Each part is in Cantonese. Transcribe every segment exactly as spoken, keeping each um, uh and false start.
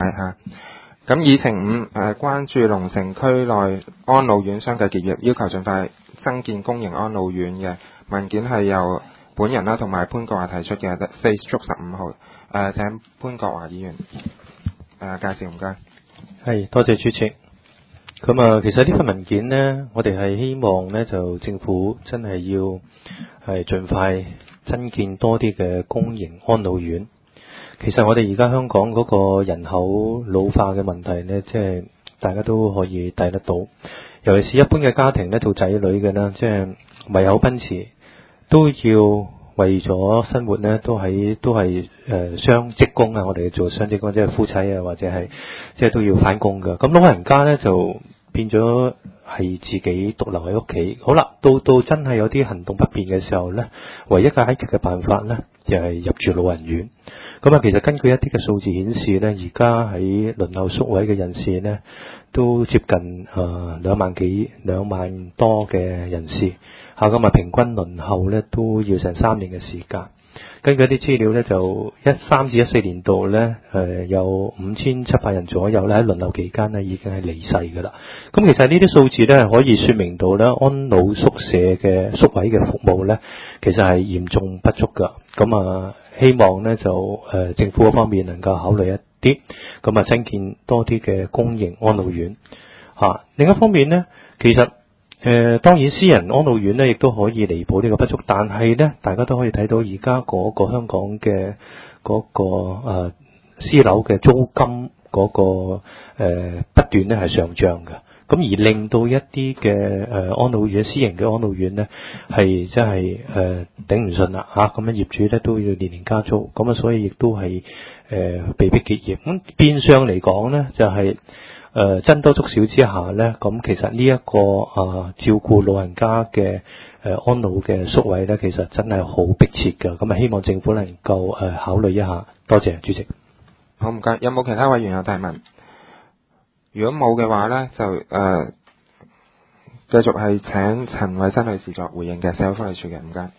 係嚇。咁議程五誒關注龍城區內安老院相繼結業，要求盡快增建公營安老院嘅文件係由本人啦同埋潘國華提出嘅，四足十五號。誒、呃、請潘國華議員誒、呃、介紹，唔該。 係，多謝主席。咁啊，其實呢份文件呢，我哋係希望呢，就政府真係要係盡快增建多啲嘅公營安老院。其實我哋而家香港嗰個人口老化嘅問題呢，即係大家都可以睇得到。尤其是一般嘅家庭呢，做仔女嘅呢，即係為口奔馳，都要為咗生活呢，都喺都係誒雙職工啊！我哋做雙職工，即係夫妻啊，或者係即係都要返工㗎。咁老人家呢，就變咗係自己獨留喺屋企。好啦，到到真係有啲行動不便嘅時候呢，唯一嘅解決嘅辦法呢，就係入住老人院。咁啊，其實根據一啲嘅數字顯示呢，而家喺輪候宿位嘅人士呢，都接近誒兩萬幾兩萬多嘅人士。嚇，咁啊，平均輪候呢都要成三年嘅時間。根據一啲資料呢，就一三至一四年度呢，誒、呃、有五千七百人左右咧喺輪候期間呢已經係離世㗎啦。咁其實呢啲數字呢，可以說明到呢安老宿舍嘅宿位嘅服務呢，其實係嚴重不足㗎。咁啊，希望呢就誒、呃、政府嗰方面能夠考慮一啲，咁啊增建多啲嘅公營安老院。嚇、啊，另一方面呢，其實誒、呃，當然私人安老院咧，亦都可以彌補呢個不足，但係咧，大家都可以睇到而家嗰個香港嘅嗰、嗰個誒、呃、私樓嘅租金嗰、嗰個、呃、不斷咧係上漲嘅，咁而令到一啲嘅誒安老院、私營嘅安老院咧係真係誒頂唔順啦嚇，咁樣業主咧都要年年加租，咁啊所以亦都係誒、呃、被迫結業。咁變相嚟講咧，就係、是。誒、呃、僧多粥少之下呢，咁其實呢、這、一個啊、呃、照顧老人家嘅誒、呃、安老嘅宿位呢，其實真係好迫切㗎。咁啊，希望政府能夠誒、呃、考慮一下。多謝主席。 好，唔該。有冇其他委員有提問？如果冇嘅話呢，就誒、呃、繼續係請陳慧欣女士作回應嘅，社會福利署嘅，唔該。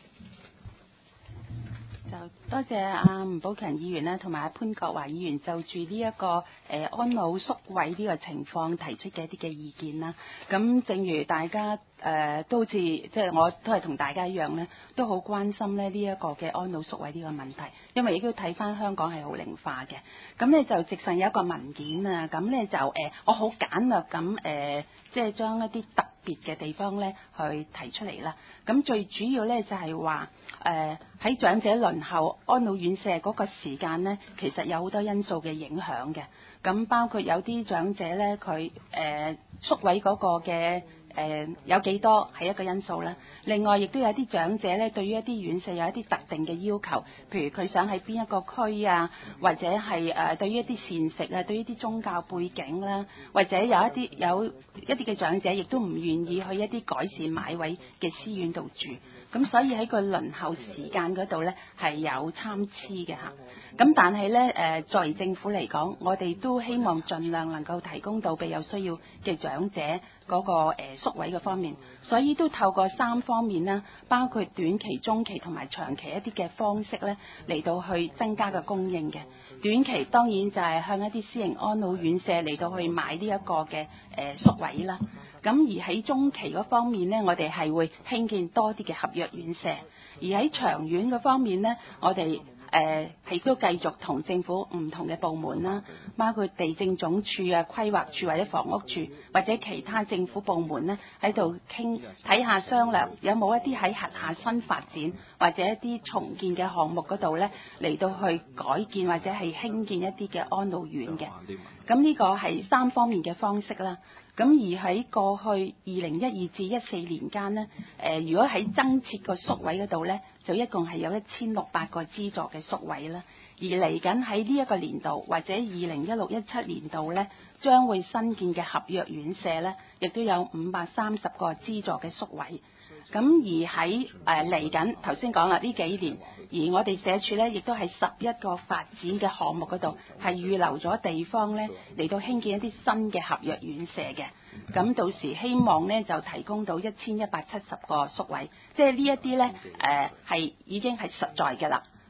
多謝阿吳寶強議員啦，同埋阿潘國華議員就住呢、這、一個誒、呃、安老宿位呢個情況提出嘅一啲嘅意見啦。咁正如大家誒、呃、都好似即係我都係同大家一樣咧，都好關心咧呢一、這個嘅安老宿位呢個問題，因為亦都睇翻香港係好齡化嘅。咁咧就直上有一個文件啊，咁咧就誒、呃、我好簡略咁誒、呃，即係將一啲特別嘅地方咧去提出嚟啦。咁最主要咧就係話誒喺長者輪候安老院舍嗰個時間咧，其實有好多因素嘅影響嘅。咁包括有啲長者咧，佢誒宿位嗰個嘅誒、呃、有幾多係一個因素啦。另外亦都有啲長者咧，對於一啲院舍有一啲特定嘅要求，譬如佢想喺邊一個區啊，或者係誒、呃、對於一啲膳食啊，對於一啲宗教背景啦，或者有一啲有一啲嘅長者亦都唔願意去一啲改善買位嘅私院度住。咁所以喺個輪候時間嗰度咧係有參差嘅嚇。咁但係咧誒，作為政府嚟講，我哋都希望盡量能夠提供到俾有需要嘅長者嗰個誒宿位嘅方面，所以都透過三方面啦，包括短期、中期同埋長期一啲嘅方式咧，嚟到去增加個供應嘅。短期當然就係向一啲私營安老院舍嚟到去買呢一個嘅誒宿位啦。咁而喺中期嗰方面呢，我哋係會興建多啲嘅合約院舍；而喺長遠嗰方面呢，我哋誒係都繼續同政府唔同嘅部門啦，包括地政總署啊、規劃署或者房屋署或者其他政府部門呢，喺度傾睇下商量，有冇一啲喺轄下新發展或者一啲重建嘅項目嗰度呢，嚟到去改建或者係興建一啲嘅安老院嘅。咁呢個係三方面嘅方式啦。咁而喺過去二零一二至一四年間呢，誒、呃、如果喺增設個宿位嗰度呢，就一共係有一千六百個資助嘅宿位啦。而嚟緊喺呢一個年度或者二零一六一七年度呢，將會新建嘅合約院舍呢，亦都有五百三十個資助嘅宿位。咁而喺誒嚟緊頭先講啦，呢幾年，而我哋社署呢，亦都係十一個發展嘅項目嗰度係預留咗地方呢，嚟到興建一啲新嘅合約院舍嘅。咁到時希望呢，就提供到一千一百七十個宿位，即係呢一啲呢，誒、呃、係已經係實在嘅啦。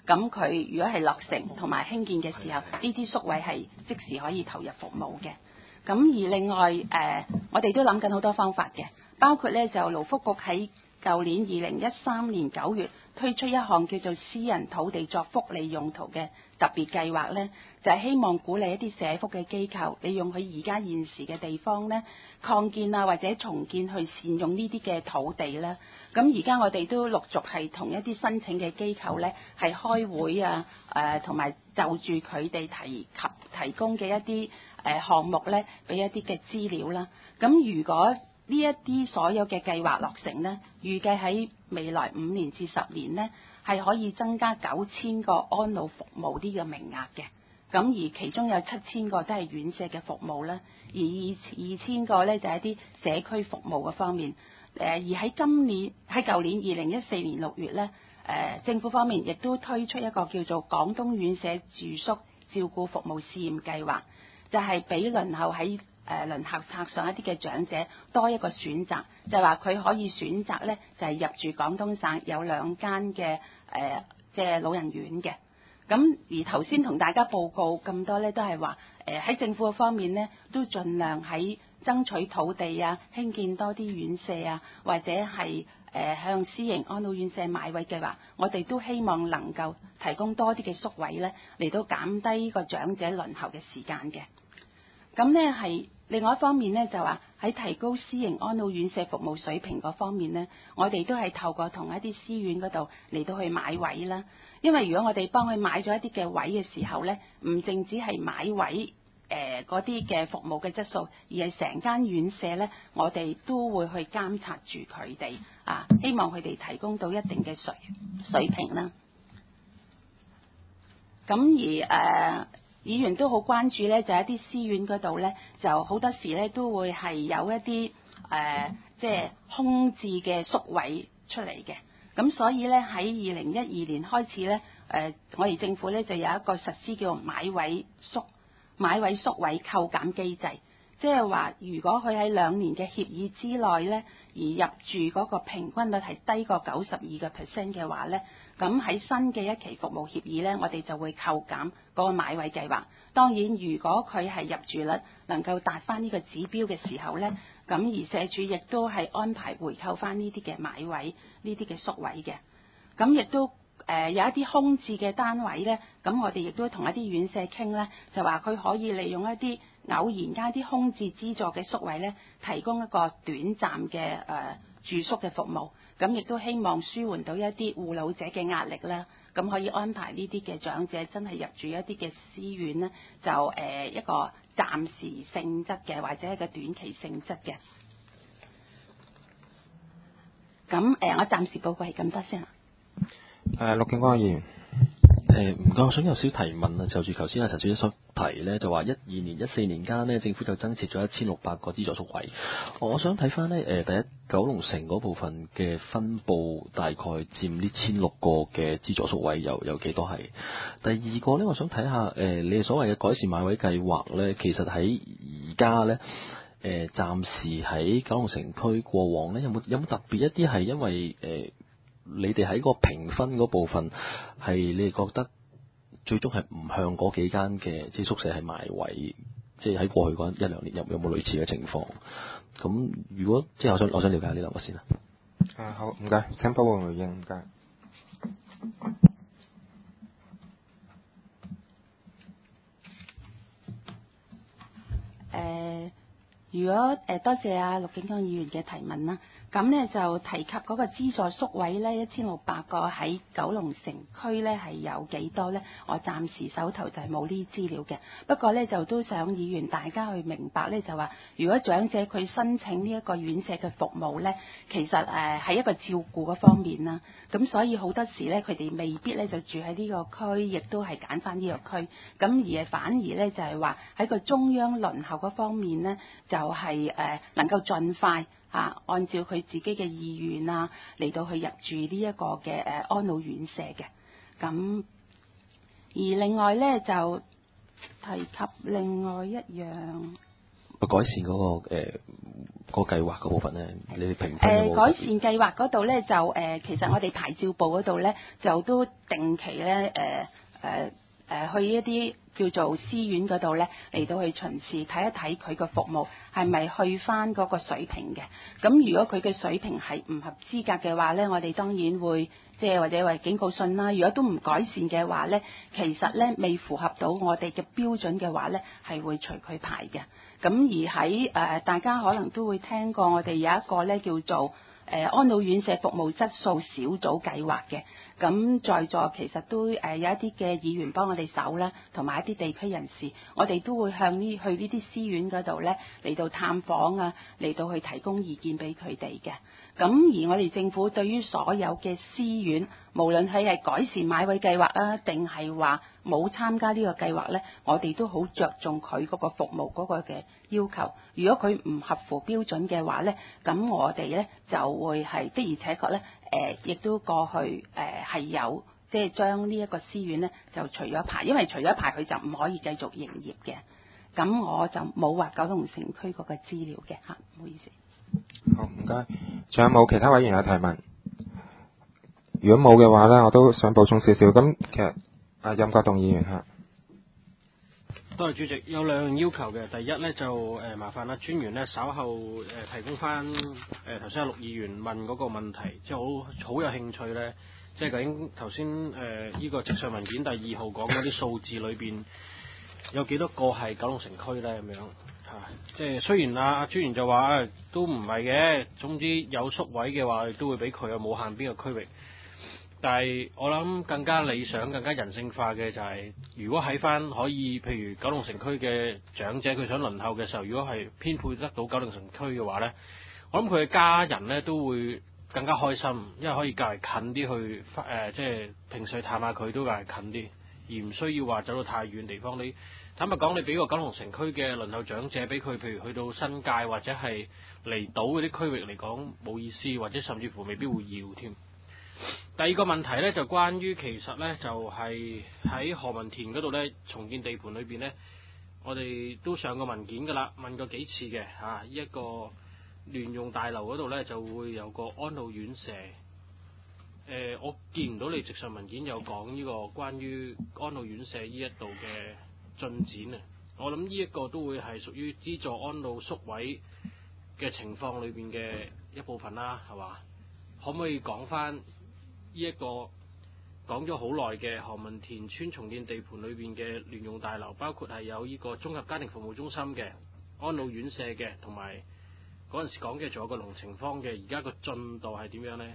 咁佢如果係落成同埋興建嘅時候，呢啲宿位係即時可以投入服務嘅。咁而另外誒、呃，我哋都諗緊好多方法嘅，包括咧就勞福局喺舊年二零一三年九月推出一項叫做私人土地作福利用途嘅特別計劃咧，就係、是、希望鼓勵一啲社福嘅機構利用佢而家現時嘅地方咧，擴建啊或者重建去善用呢啲嘅土地啦。咁而家我哋都陸續係同一啲申請嘅機構咧係開會啊，誒同埋就住佢哋提及提供嘅一啲誒、呃、項目咧，俾一啲嘅資料啦。咁如果呢一啲所有嘅計劃落成呢，預計喺未來五年至十年呢，係可以增加九千個安老服務呢個名額嘅。咁而其中有七千個都係院舍嘅服務啦，而二二千個呢就係一啲社區服務嘅方面。誒而喺今年喺舊年二零一四年六月呢，誒政府方面亦都推出一個叫做廣東院舍住宿照顧服務試驗計劃，就係俾輪候喺誒輪候冊上一啲嘅長者多一個選擇，就係話佢可以選擇呢，就係、是、入住廣東省有兩間嘅誒即係老人院嘅。咁而頭先同大家報告咁多呢，都係話誒喺政府嘅方面呢，都盡量喺爭取土地啊，興建多啲院舍啊，或者係誒、呃、向私營安老院舍買位計劃，我哋都希望能夠提供多啲嘅宿位呢，嚟到減低個長者輪候嘅時間嘅。咁呢係另外一方面呢，就話喺提高私營安老院舍服務水平嗰方面呢，我哋都係透過同一啲私院嗰度嚟到去買位啦。因為如果我哋幫佢買咗一啲嘅位嘅時候呢，唔淨止係買位誒嗰啲嘅服務嘅質素，而係成間院舍呢，我哋都會去監察住佢哋啊，希望佢哋提供到一定嘅水水平啦。咁而誒。呃議員都好關注咧，就係一啲私院嗰度咧，就好多時咧都會係有一啲誒、呃，即係空置嘅宿位出嚟嘅。咁所以咧喺二零一二年開始咧，誒、呃、我哋政府咧就有一個實施叫做買位宿買位宿位扣減機制，即係話如果佢喺兩年嘅協議之內咧，而入住嗰個平均率係低過九十二個 percent 嘅話咧。咁喺新嘅一期服務協議呢，我哋就會扣減嗰個買位計劃。當然，如果佢係入住率能夠達翻呢個指標嘅時候呢，咁而社署亦都係安排回扣翻呢啲嘅買位、呢啲嘅宿位嘅。咁亦都誒、呃、有一啲空置嘅單位呢，咁我哋亦都同一啲院舍傾呢，就話佢可以利用一啲偶然間啲空置資助嘅宿位呢，提供一個短暫嘅誒、呃、住宿嘅服務。咁亦都希望舒緩到一啲護老者嘅壓力啦，咁可以安排呢啲嘅長者真係入住一啲嘅私院呢，就誒、呃、一個暫時性質嘅或者一個短期性質嘅。咁誒、呃，我暫時報告係咁多先啦。 誒，陸敬光議員。 誒唔該，我想有少少提問啊，就住頭先阿陳小姐所提呢，就話一二年、一四年間呢，政府就增設咗一千六百個資助宿位。我想睇翻呢，誒第一九龍城嗰部分嘅分佈大概佔呢千六個嘅資助宿位有有幾多係？第二個呢，我想睇下誒你哋所謂嘅改善買位計劃呢，其實喺而家呢，誒暫時喺九龍城區過往呢，有冇有冇特別一啲係因為誒？呃你哋喺個評分嗰部分係你哋覺得最終係唔向嗰幾間嘅即係宿舍係買位，即係喺過去嗰一兩年有有冇類似嘅情況？咁如果即係我想我想了解呢兩個先啦。 啊好，唔該，請保護回應，唔該。誒、 呃，如果誒、呃、多謝阿陸景光議員嘅提問啦。咁呢就提及嗰個資助宿位呢，一千六百個喺九龍城區呢係有幾多呢？我暫時手頭就係冇呢啲資料嘅。不過呢，就都想議員大家去明白呢，就話如果長者佢申請呢一個院舍嘅服務呢，其實誒係、呃、一個照顧嘅方面啦。咁所以好多時呢，佢哋未必呢就住喺呢個區，亦都係揀翻呢個區。咁而係反而呢，就係話喺個中央輪候嗰方面呢，就係、是、誒、呃、能夠盡快。啊，按照佢自己嘅意願啊，嚟到去入住呢一個嘅誒、呃、安老院舍嘅。咁而另外咧就提及另外一樣， 改善嗰、那個誒、呃、 個計劃嗰部分咧，你哋評分誒、 有冇改善計劃嗰度咧，就誒、呃、其實我哋牌照部嗰度咧，就都定期咧誒誒誒去一啲叫做私院嗰度咧嚟到去巡視睇一睇佢個服務係咪去翻嗰個水平嘅。咁如果佢嘅水平係唔合資格嘅話咧，我哋當然會即係或者為警告信啦。如果都唔改善嘅話咧，其實咧未符合到我哋嘅標準嘅話咧，係會除佢牌嘅。咁而喺誒、呃、大家可能都會聽過我哋有一個咧叫做誒、呃、安老院舍服務質素小組計劃嘅。咁在座其實都誒、呃、有一啲嘅議員幫我哋手啦，同埋一啲地區人士，我哋都會向呢去呢啲私院嗰度咧嚟到探訪啊，嚟到去提供意見俾佢哋嘅。咁而我哋政府對於所有嘅私院，無論係係改善買位計劃啊，定係話冇參加呢個計劃呢，我哋都好着重佢嗰個服務嗰個嘅要求。如果佢唔合乎標準嘅話呢，咁我哋呢就會係的而且確呢，誒、呃，亦都過去誒係、呃、有即係將呢一個私院呢就除咗牌，因為除咗牌佢就唔可以繼續營業嘅。咁我就冇話九龍城區嗰個資料嘅嚇，唔好意思。 好，唔該。仲有冇其他委員有提問？如果冇嘅話呢，我都想補充少少。咁其實啊，任國棟議員嚇。 多謝主席，有兩樣要求嘅。第一呢，就誒、呃、麻煩啦，專員呢稍後誒、呃、提供翻誒頭先阿陸議員問嗰個問題，即係好好有興趣呢。即係究竟頭先誒呢個直上文件第二號講嗰啲數字裏邊有幾多個係九龍城區呢？咁樣嚇、啊？即係雖然啊，專員就話、啊、都唔係嘅，總之有宿位嘅話都會俾佢，有冇限邊個區域。但係我諗更加理想、更加人性化嘅就係、是，如果喺翻可以，譬如九龍城區嘅長者佢想輪候嘅時候，如果係編配得到九龍城區嘅話呢，我諗佢嘅家人呢都會更加開心，因為可以較為近啲去誒、呃，即係平時探下佢都較為近啲，而唔需要話走到太遠地方。你坦白講，你俾個九龍城區嘅輪候長者俾佢，譬如去到新界或者係離島嗰啲區域嚟講冇意思，或者甚至乎未必會要添。第二個問題呢，就關於其實呢，就係、是、喺何文田嗰度呢，重建地盤裏邊呢，我哋都上過文件㗎啦，問過幾次嘅嚇。呢、啊、一個聯用大樓嗰度呢，就會有個安老院舍。誒、呃，我見唔到你直上文件有講呢個關於安老院舍呢一度嘅進展啊。我諗呢一個都會係屬於資助安老宿位嘅情況裏邊嘅一部分啦，係嘛？可唔可以講翻？呢一個講咗好耐嘅何文田村重建地盤裏邊嘅聯用大樓，包括係有呢個綜合家庭服務中心嘅安老院舍嘅，同埋嗰陣時講嘅仲有個龍情坊嘅，而家個進度係點樣呢？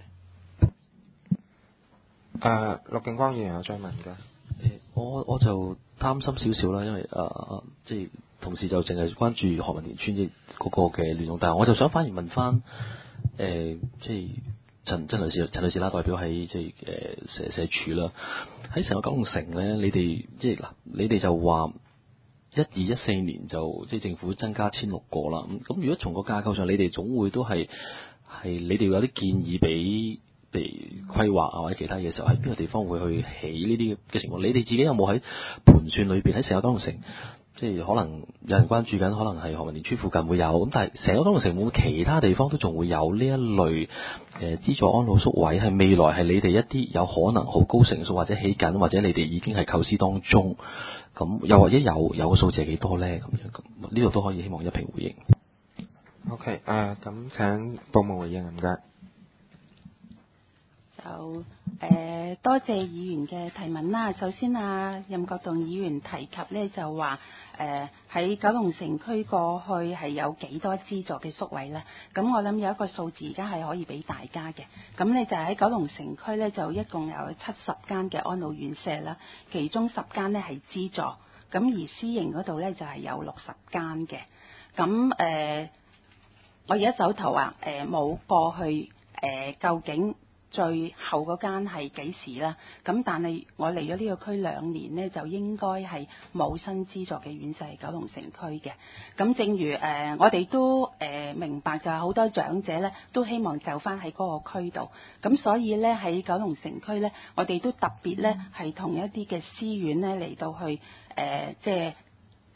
誒、呃，陸敬光議員有追問嘅。 我我就擔心少少啦，因為誒、呃、即係同時就淨係關注何文田村嘅嗰個嘅聯用大樓，我就想反而問翻誒、呃、即係。陳陳女士，陳女士啦，代表喺即係誒社社署啦，喺成個九龍城咧，你哋即係嗱，你哋就話一二一四年就即係政府增加千六個啦。咁咁，如果從個架構上，你哋總會都係係你哋有啲建議俾俾規劃啊或者其他嘢嘅時候，喺邊個地方會去起呢啲嘅情況？你哋自己有冇喺盤算裏邊喺成個九龍城？即係可能有人關注緊，可能係何文田村附近會有，咁但係成個九龍城會唔會其他地方都仲會有呢一類誒資助安老宿位？係未來係你哋一啲有可能好高成數或者起緊，或者你哋已經係構思當中，咁又或者有有個數字係幾多咧？咁樣咁呢度都可以希望一併回應。 OK，誒咁請部門回應唔該。 就誒、呃、多謝議員嘅提問啦。首先啊，任國棟議員提及咧就話誒喺九龍城區過去係有幾多資助嘅宿位咧？咁我諗有一個數字而家係可以俾大家嘅。咁咧就喺九龍城區咧就一共有七十間嘅安老院舍啦，其中十間咧係資助，咁而私營嗰度咧就係、是、有六十間嘅。咁誒、呃，我而家手頭啊誒冇過去誒、呃、究竟最後嗰間係幾時啦？咁但係我嚟咗呢個區兩年呢，就應該係冇新資助嘅院舍係九龍城區嘅。咁正如誒、呃，我哋都誒、呃、明白就係好多長者呢都希望就翻喺嗰個區度。咁所以呢，喺九龍城區呢，我哋都特別呢係同一啲嘅私院呢嚟到去誒、呃、即係。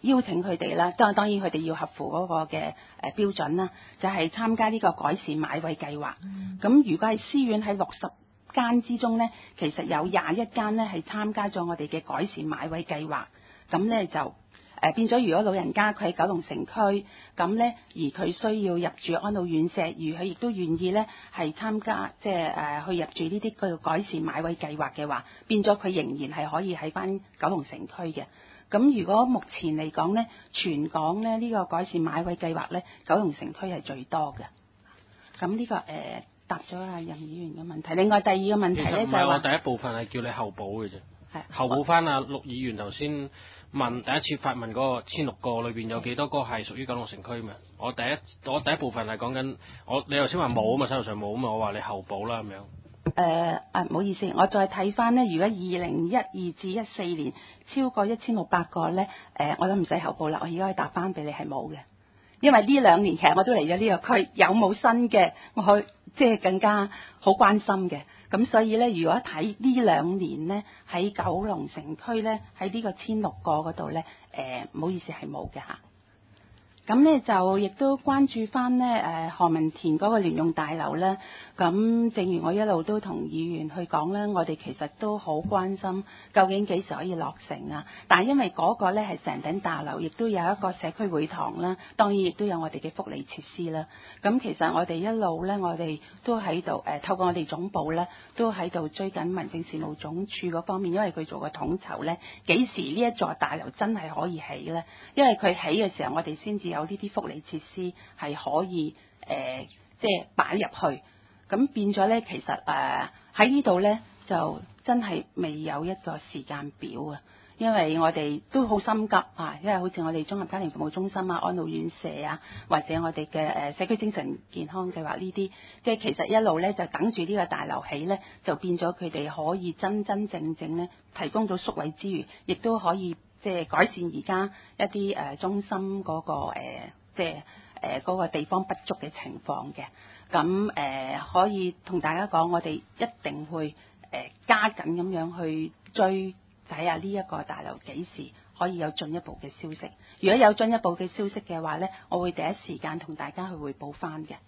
邀請佢哋啦，當當然佢哋要合乎嗰個嘅誒標準啦，就係、是、參加呢個改善買位計劃。咁、嗯、如果係私院喺六十間之中呢，其實有廿一間呢係參加咗我哋嘅改善買位計劃。咁呢就誒、呃、變咗，如果老人家佢喺九龍城區，咁呢而佢需要入住安老院舍，而佢亦都願意呢係參加即係誒去入住呢啲叫改善買位計劃嘅話，變咗佢仍然係可以喺翻九龍城區嘅。咁如果目前嚟講呢，全港呢呢、這個改善買位計劃呢，九龍城區係最多嘅。咁呢、這個誒。呃答咗阿任議員嘅問題。另外第二個問題咧就係話， 我第一部分係叫你後補嘅啫，後補翻阿陸議員頭先問第一次發問嗰個千六個裏邊有幾多個係屬於九龍城區嘛？我第一我第一部分係講緊我你頭先話冇啊嘛，手頭上冇啊嘛，我話你後補啦咁樣。 誒啊唔好意思，我再睇翻呢。如果二零一二至一四年超過一千六百個咧，誒、呃、我都唔使後補啦，我而家可以答翻俾你係冇嘅。因為呢兩年其實我都嚟咗呢個區，有冇新嘅，我可即係更加好關心嘅。咁所以咧，如果睇呢兩年咧，喺九龍城區咧，喺呢個千六個嗰度咧，誒唔好意思係冇嘅嚇。咁咧就亦都關注翻呢誒何文田嗰個聯用大樓咧。咁正如我一路都同議員去講咧，我哋其實都好關心究竟幾時可以落成啊。但係因為嗰個咧係成頂大樓，亦都有一個社區會堂啦，當然亦都有我哋嘅福利設施啦。咁其實我哋一路咧，我哋都喺度誒透過我哋總部咧，都喺度追緊民政事務總署嗰方面，因為佢做個統籌咧，幾時呢一座大樓真係可以起咧？因為佢起嘅時候，我哋先至有呢啲福利設施係可以誒、呃，即係擺入去。咁變咗咧，其實誒喺呢度咧，就真係未有一個時間表啊。因為我哋都好心急啊，因為好似我哋綜合家庭服務中心啊、安老院舍啊，或者我哋嘅誒社區精神健康計劃呢啲，即係其實一路咧就等住呢個大樓起咧，就變咗佢哋可以真真正正咧提供到宿位之餘，亦都可以即係改善而家一啲誒、呃、中心嗰、嗰個、呃、即係誒嗰個地方不足嘅情況嘅。咁誒、呃、可以同大家講，我哋一定會誒、呃、加緊咁樣去追。睇下呢一個大樓幾時可以有進一步嘅消息？如果有進一步嘅消息嘅話呢，我會第一時間同大家去匯報翻嘅。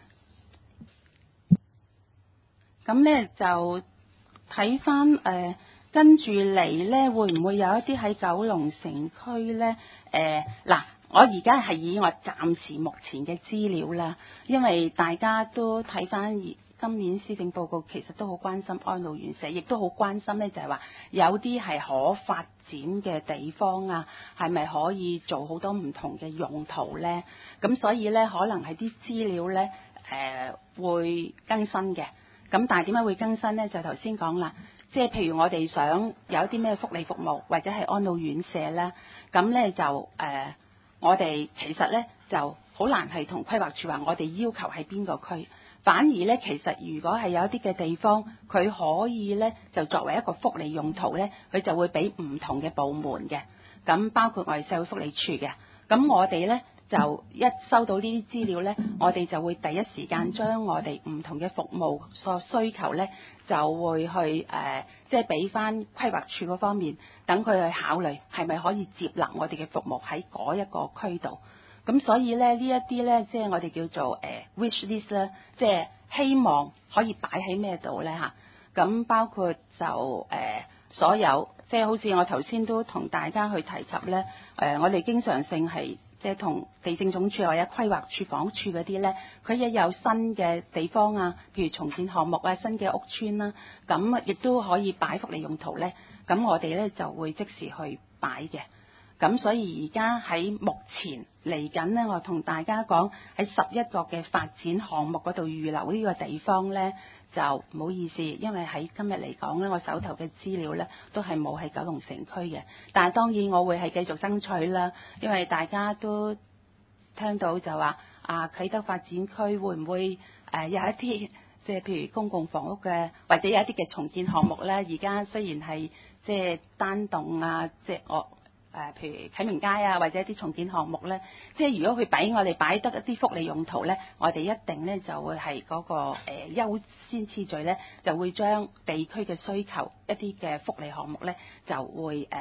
咁呢就睇翻誒，跟住嚟呢，會唔會有一啲喺九龍城區呢？誒、呃、嗱，我而家係以我暫時目前嘅資料啦，因為大家都睇翻今年施政報告其實都好關心安老院舍，亦都好關心咧，就係話有啲係可發展嘅地方啊，係咪可以做好多唔同嘅用途咧？咁所以咧，可能係啲資料咧，誒、呃、會更新嘅。咁但係點解會更新咧？就頭先講啦，即係譬如我哋想有一啲咩福利服務或者係安老院舍咧，咁咧就誒、呃、我哋其實咧就好難係同規劃處話我哋要求喺邊個區。反而咧，其實如果係有一啲嘅地方，佢可以咧就作為一個福利用途咧，佢就會俾唔同嘅部門嘅。咁包括我哋社會福利處嘅。咁我哋咧就一收到呢啲資料咧，我哋就會第一時間將我哋唔同嘅服務所需求咧，就會去誒、呃，即係俾翻規劃處嗰方面，等佢去考慮係咪可以接納我哋嘅服務喺嗰一個區度。咁所以咧，呢一啲咧，即係我哋叫做誒、呃、wish list 咧，即係希望可以擺喺咩度咧嚇？咁包括就誒、呃、所有，即係好似我頭先都同大家去提及咧，誒、呃、我哋經常性係即係同地政總署或者規劃處、房屋處嗰啲咧，佢一有新嘅地方啊，譬如重建項目啊、新嘅屋邨啦，咁亦都可以擺福利用途咧，咁我哋咧就會即時去擺嘅。咁所以而家喺目前嚟緊呢，我同大家講喺十一個嘅發展項目嗰度預留呢個地方呢，就唔好意思，因為喺今日嚟講呢，我手頭嘅資料呢都係冇喺九龍城區嘅。但係當然我會係繼續爭取啦，因為大家都聽到就話啊，啟德發展區會唔會誒、呃、有一啲即係譬如公共房屋嘅，或者有一啲嘅重建項目呢？而家雖然係即係單棟啊，即係我。誒、呃，譬如啟明街啊，或者一啲重建項目咧，即係如果佢俾我哋擺得一啲福利用途咧，我哋一定咧就會係嗰、那個誒、呃、優先次序咧，就會將地區嘅需求一啲嘅福利項目咧，就會誒、呃、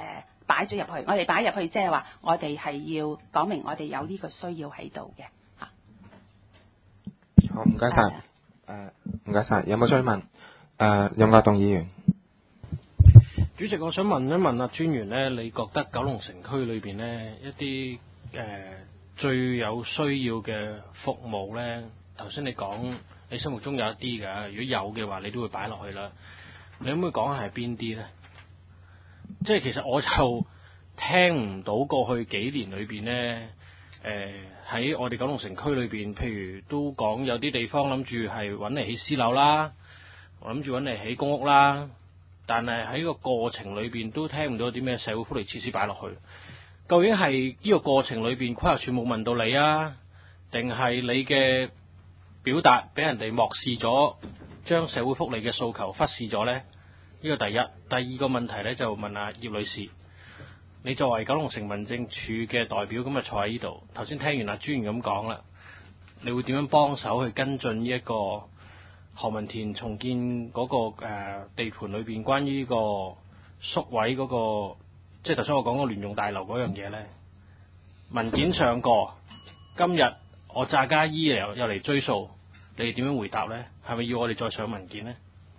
擺咗入去。我哋擺入去即係話，我哋係要講明我哋有呢個需要喺度嘅嚇。 好，唔該晒。誒、呃，唔該晒。有冇追問？誒、呃，任國棟議員。 主席，我想問一問啊，專員呢，你覺得九龍城區裏邊呢一啲誒、呃、最有需要嘅服務呢？頭先你講你心目中有一啲㗎，如果有嘅話，你都會擺落去啦。你可唔可以講下係邊啲呢？即係其實我就聽唔到過去幾年裏邊呢，誒、呃、喺我哋九龍城區裏邊，譬如都講有啲地方諗住係揾嚟起私樓啦，我諗住揾嚟起公屋啦。但係喺個過程裏邊都聽唔到啲咩社會福利設施擺落去，究竟係呢個過程裏邊規劃處冇問到你啊，定係你嘅表達俾人哋漠視咗，將社會福利嘅訴求忽視咗呢？呢個第一。第二個問題呢，就問下葉女士，你作為九龍城民政處嘅代表，咁啊坐喺呢度，頭先聽完阿專員咁講啦，你會點樣幫手去跟進呢一個何文田重建嗰、那個、呃、地盤裏邊關於呢個宿位嗰、那個，即係頭先我講個聯用大樓嗰樣嘢呢？文件上過，今日我詐假意又又嚟追訴，你哋點樣回答呢？係咪要我哋再上文件呢？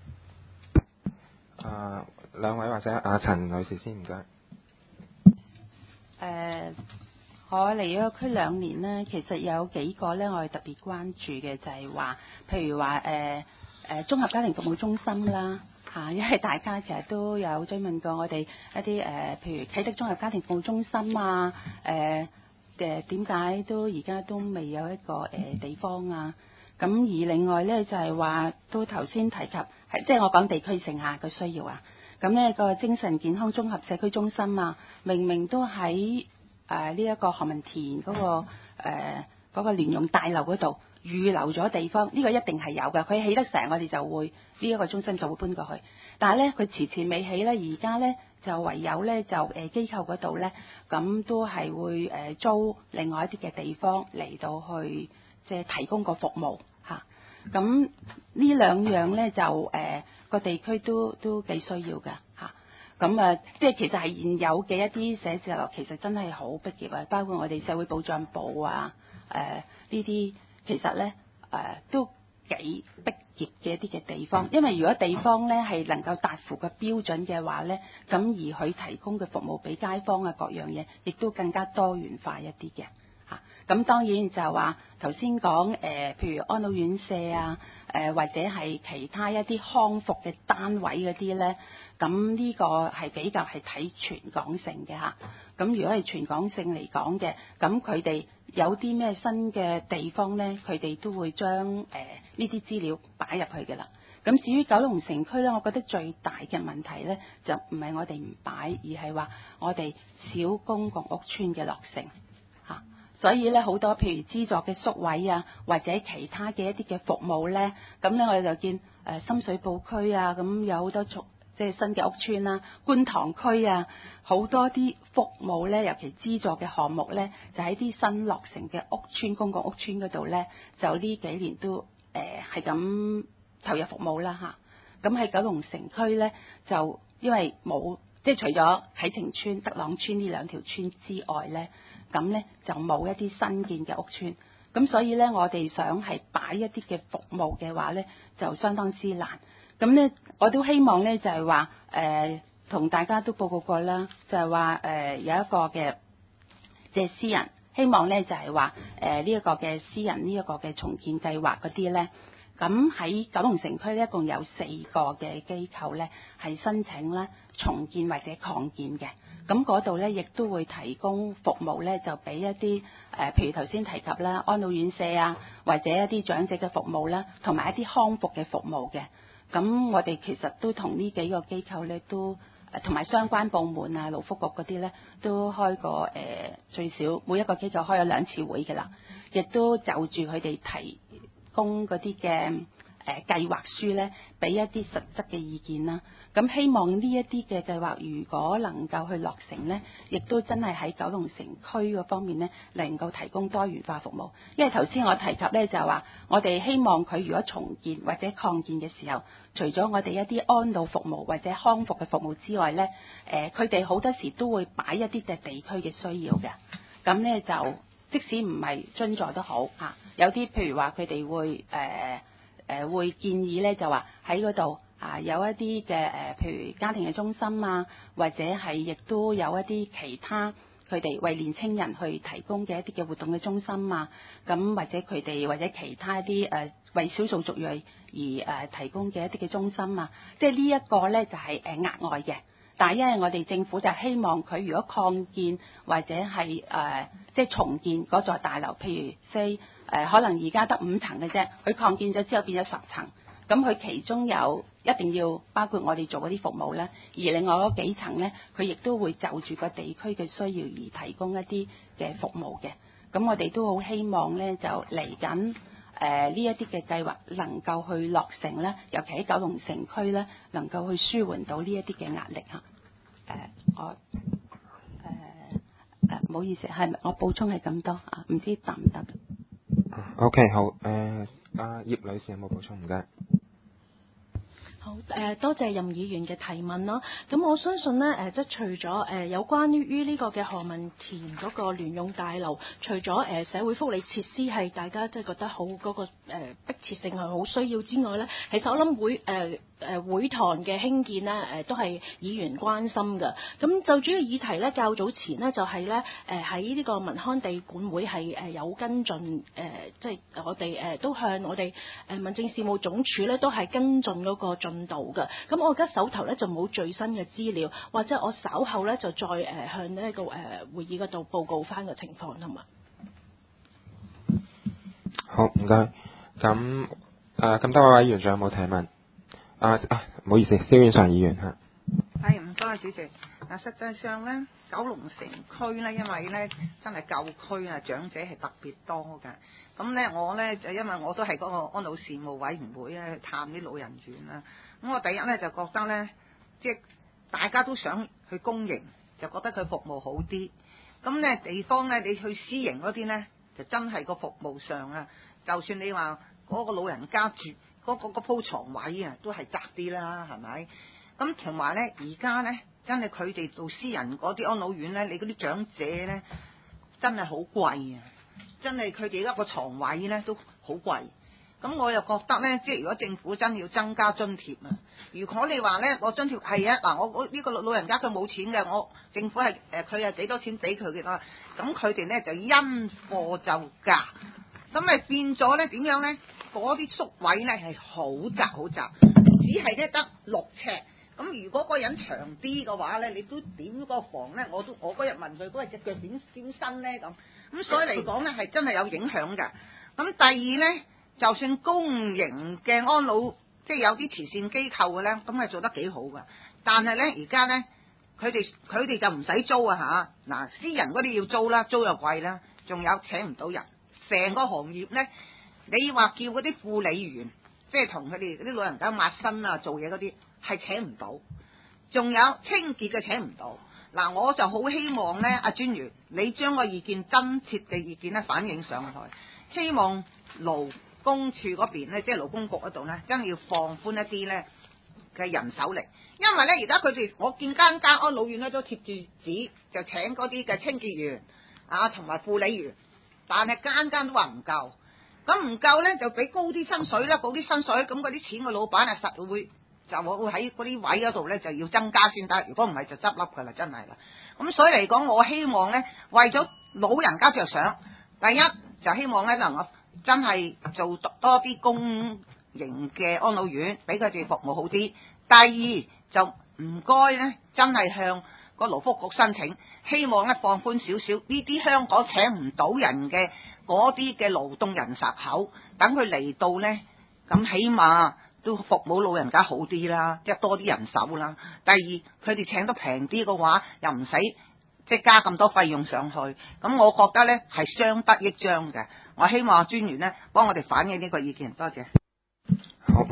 誒、呃，兩位或者阿陳女士先，唔該。 誒，我嚟咗個區兩年呢，其實有幾個呢，我係特別關注嘅，就係話，譬如話誒誒綜合家庭服務中心啦嚇，因為大家其實都有追問過我哋一啲誒、呃，譬如啟德綜合家庭服務中心啊，誒誒點解都而家都未有一個誒、呃、地方啊？咁而另外呢，就係、是、話，都頭先提及係即係我講地區性下嘅需要啊。咁呢個精神健康綜合社區中心啊，明明都喺誒呢一個何文田嗰、那個誒嗰、呃那個聯用大樓嗰度預留咗地方，呢、這個一定係有嘅。佢起得成，我哋就會呢一、這個中心就會搬過去。但係呢，佢遲遲未起呢，而家呢，就唯有呢，就誒、呃、機構嗰度呢，咁都係會誒、呃、租另外一啲嘅地方嚟到去即係提供個服務嚇。咁呢兩樣呢，就誒。呃個地區都都幾需要㗎嚇，咁啊，即係其實係現有嘅一啲寫字樓，其實真係好逼傑啊！包括我哋社會保障部啊，誒呢啲其實咧誒、呃、都幾逼傑嘅一啲嘅地方，因為如果地方咧係能夠達符個標準嘅話咧，咁而佢提供嘅服務俾街坊啊各樣嘢，亦都更加多元化一啲嘅。嚇，咁當然就話頭先講誒，譬如安老院舍啊，誒、呃、或者係其他一啲康復嘅單位嗰啲咧，咁呢個係比較係睇全港性嘅嚇。咁如果係全港性嚟講嘅，咁佢哋有啲咩新嘅地方咧，佢哋都會將誒呢啲資料擺入去嘅啦。咁至於九龍城區咧，我覺得最大嘅問題咧，就唔係我哋唔擺，而係話我哋小公共屋邨嘅落成嚇。所以咧好多譬如資助嘅宿位啊，或者其他嘅一啲嘅服務咧，咁咧我哋就見誒、呃、深水埗區啊，咁有好多即係新嘅屋邨啦、啊，觀塘區啊，好多啲服務咧，尤其資助嘅項目咧，就喺啲新落成嘅屋邨、公共屋邨嗰度咧，就呢幾年都誒係咁投入服務啦嚇。咁喺九龍城區咧，就因為冇即係除咗啟晴邨、德朗邨呢兩條村之外咧。咁咧就冇一啲新建嘅屋邨，咁所以咧我哋想係擺一啲嘅服務嘅話咧，就相當之難。咁咧我都希望咧就係話誒同大家都報告過啦，就係話誒有一個嘅即係私人，希望咧就係話誒呢一個嘅私人呢一個嘅重建計劃嗰啲咧。咁喺九龍城區咧，一共有四個嘅機構咧，係申請咧重建或者擴建嘅。咁嗰度咧，亦都會提供服務咧，就俾一啲誒、呃，譬如頭先提及啦，安老院舍啊，或者一啲長者嘅服務啦，同埋一啲康復嘅服務嘅。咁我哋其實都同呢幾個機構咧，都誒同埋相關部門啊、勞福局嗰啲咧，都開過誒、呃、最少每一個機構開咗兩次會㗎啦，亦都就住佢哋提供嗰啲嘅誒計劃書咧，俾一啲實質嘅意見啦。咁希望呢一啲嘅計劃，如果能夠去落成咧，亦都真係喺九龍城區嗰方面咧，能夠提供多元化服務。因為頭先我提及咧就係話，我哋希望佢如果重建或者擴建嘅時候，除咗我哋一啲安老服務或者康復嘅服務之外咧，誒佢哋好多時都會擺一啲嘅地區嘅需要嘅。咁咧就即使唔係津助都好啊，有啲譬如話佢哋會誒誒、呃呃、會建議咧就話喺嗰度啊有一啲嘅誒譬如家庭嘅中心啊，或者係亦都有一啲其他佢哋為年青人去提供嘅一啲嘅活動嘅中心啊，咁或者佢哋或者其他一啲誒、呃、為少數族裔而誒、呃、提供嘅一啲嘅中心啊，即係呢一個咧就係誒額外嘅。但係因為我哋政府就希望佢如果擴建或者係誒、呃、即係重建嗰座大樓，譬如 say 誒可能而家得五層嘅啫，佢擴建咗之後變咗十層，咁佢其中有一定要包括我哋做嗰啲服務咧，而另外嗰幾層咧，佢亦都會就住個地區嘅需要而提供一啲嘅服務嘅。咁我哋都好希望咧，就嚟緊。誒呢一啲嘅計劃能夠去落成咧，尤其喺九龍城區咧，能夠去舒緩到呢一啲嘅壓力嚇。誒、呃、我誒誒唔好意思，係咪我補充係咁多啊？唔知答唔答 ？OK 好，誒阿葉女士有冇補充？唔該。 好誒、呃，多謝任議員嘅提問啦。咁我相信呢，誒、呃，即係除咗誒、呃、有關於呢個嘅何文田嗰個聯用大樓，除咗誒、呃、社會福利設施係大家即係覺得好嗰、那個誒、呃、迫切性係好需要之外呢，其實我諗會誒。呃誒會堂嘅興建呢，誒、呃、都係議員關心嘅。咁就主要議題呢，較早前呢，就係、是、呢誒喺呢個民康地管會係誒有跟進誒、呃，即係我哋誒、呃、都向我哋誒民政事務總署呢，都係跟進嗰個進度嘅。咁我而家手頭呢，就冇最新嘅資料，或者我稍後呢，就再誒、呃、向呢個誒會議嗰度報告翻個情況同埋。 好，唔該。咁誒咁多位委員仲有冇提問？啊啊，唔好意思，蕭遠常議員嚇。 係唔該，主席。嗱，實際上咧，九龍城區咧，因為咧真係舊區啊，長者係特別多㗎。咁咧，我咧就因為我都係嗰個安老事務委員會咧，去探啲老人院啦。咁我第一咧就覺得咧，即係大家都想去公營，就覺得佢服務好啲。咁咧地方咧，你去私營嗰啲咧，就真係個服務上啊，就算你話嗰個老人家住。嗰個個鋪床位啊，都係窄啲啦，係咪？咁同埋咧，而家咧真係佢哋做私人嗰啲安老院咧，你嗰啲長者咧真係好貴啊！真係佢哋一個床位咧都好貴。咁我又覺得咧，即係如果政府真要增加津貼啊，如果你話咧，我津貼係啊嗱，我我呢個老人家佢冇錢嘅，我政府係誒佢係幾多錢俾佢嘅啦，咁佢哋咧就因貨就價，咁咪變咗咧點樣咧？嗰啲宿位咧係好窄好窄，只係咧得六尺。咁如果個人長啲嘅話咧，你都點個房咧？我都我嗰日問佢，嗰日隻腳點點伸咧咁。咁所以嚟講咧係真係有影響㗎。咁第二咧，就算公營嘅安老，即係有啲慈善機構嘅咧，咁係做得幾好㗎。但係咧而家咧，佢哋佢哋就唔使租啊嚇。嗱，私人嗰啲要租啦，租又貴啦，仲有請唔到人，成個行業咧。你話叫嗰啲護理員，即係同佢哋嗰啲老人家抹身啊、做嘢嗰啲，係請唔到。仲有清潔嘅請唔到。嗱，我就好希望咧，阿專員，你將個意見真切嘅意見咧反映上去，希望勞工處嗰邊咧，即係勞工局嗰度咧，真係要放寬一啲咧嘅人手力。因為咧，而家佢哋我見間間安老院咧都貼住紙，就請嗰啲嘅清潔員啊，同埋護理員，但係間間都話唔夠。咁唔夠咧，就俾高啲薪水啦，高啲薪水，咁嗰啲錢個老闆啊實會就會喺嗰啲位嗰度咧就要增加先得，如果唔係就執笠噶啦，真係啦。咁所以嚟講，我希望咧為咗老人家着想，第一就希望咧能夠真係做多啲公營嘅安老院，俾佢哋服務好啲。第二就唔該咧，真係向個勞福局申請，希望咧放寬少少呢啲香港請唔到人嘅。嗰啲嘅勞動人實口，等佢嚟到呢，咁起碼都服務老人家好啲啦，即係多啲人手啦。第二，佢哋請得平啲嘅話，又唔使即係加咁多費用上去。咁我覺得呢係相得益彰嘅。我希望專員呢幫我哋反映呢個意見，多謝。 好，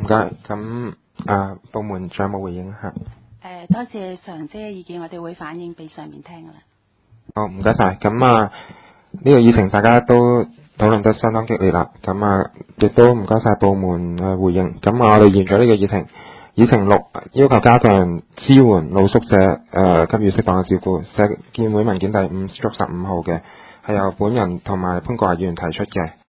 唔該。咁啊，部門仲有冇回應嚇？ 誒，多謝常姐嘅意見，我哋會反映俾上面聽㗎啦。 好，唔該晒。咁啊，呢個議程大家都討論得相當激烈啦。咁啊，亦都唔該晒部門嘅回應。咁啊，我哋完咗呢個議程。議程六要求加強支援露宿者誒、呃、給予適當嘅照顧。社建會文件第五十五號嘅係由本人同埋潘國華議員提出嘅。